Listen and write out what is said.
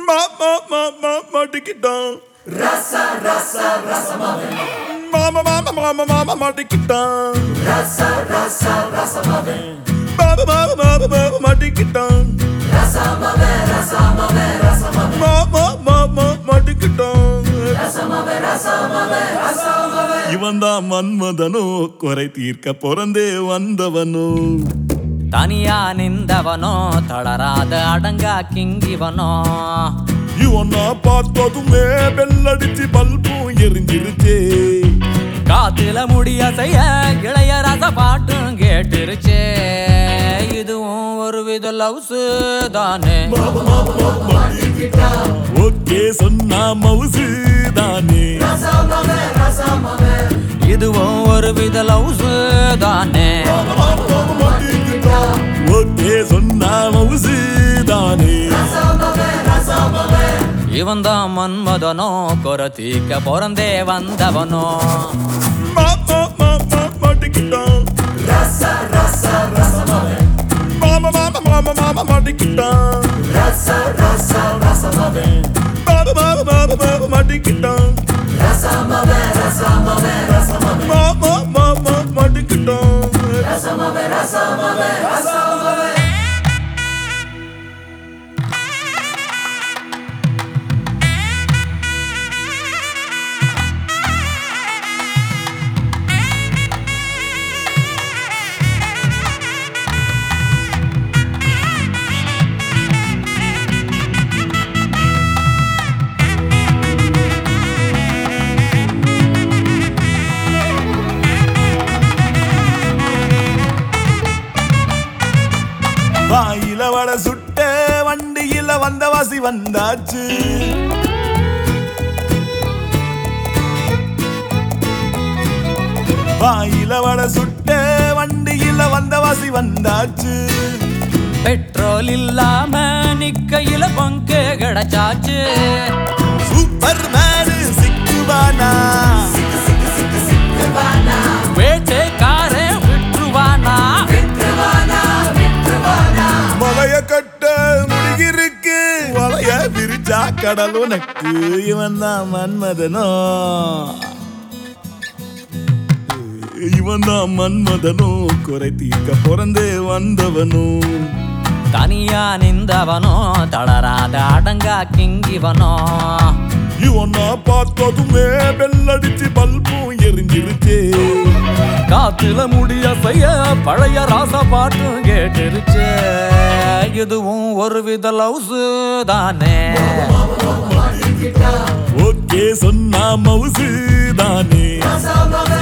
மாட்டிக்கிட்டான் ரசா ரசா ரசமாவே மாமா மாமா மாமா மாமா மாட்டிக்கிட்டான் ரசா ரசா ரசமாவே பாபா பாபா பாபா பாபா மாட்டிக்கிட்டான் ரசமாவே ரசமாவே ரசமாவே மாமா மாமா மாட்டிக்கிட்டான் ரசமாவே ரசமாவே ரசமாவே இவன்தான் மன்மதனோ குறை தீர்க்க பிறந்தே வந்தவனோ தனியா நின்றவனோ தளராத அடங்கா கிங்கிவனோ இவனா பார்த்ததுமே பெல்லடிச்சு பல்பும் எரிஞ்சிருச்சே காத்துல முடிய செய்ய இளைய ரச பாட்டும் கேட்டுருச்சே இதுவும் ஒரு வித லவ்ஸ் தானே ஓகே சொன்னா மவுசு தானே இதுவும் ஒரு வித லவ்ஸ் தானே ஓகே சொன்னா மவுசு தானே இவன் தான் மன்மதனோ கொரத்தீக்க பிறந்தே வந்தவனோ மாட்டிக்கிட்டான் ரசா ரசா ரசமாவே மாமா மாமா மாமா மாமா மாட்டிக்கிட்டான் ரசா ரசா ரசமாவே பாபா பாபா பாபா பாபா மாட்டிக்கிட்டான் ரசமாவே ரசமாவே ரசமாவே மாமா மாமா மாட்டிக்கிட்டான் ரசமாவே ரசமாவே ரசமாவே வாயில வட சுட்ட வண்டியில வந்தவாசி வந்தாச்சு வாயில வட சுட்ட வண்டியில வந்தவாசி வந்தாச்சு பெட்ரோல் இல்லாம நிக்கையில பங்கு கிடைச்சாச்சு சூப்பர் மேனு சிக்குவானா வேட்டைக்காரே விட்டுருவானா மலைய கட்ட முடிகிருக்கு வளைய விரிச்சா கடல் உனக்கு இவன் தான் மன்மதனோ இவன் தான் மன்மதனோ குறை தீர்க்க பிறந்தே வந்தவனோ தனியா நின்றவனோ தளராத அடங்கா கிங்கிவனோ இவனா பார்த்ததுமே பெல்லடிச்சு பல்பும் எரிஞ்சிருச்சே காத்துல முடிய செய்ய பழைய ராச பாட்டும் கேட்டுருச்சே இதுவும் ஒரு வித லவ்ஸ் தானே ஓகே சொன்னா மவுசு தானே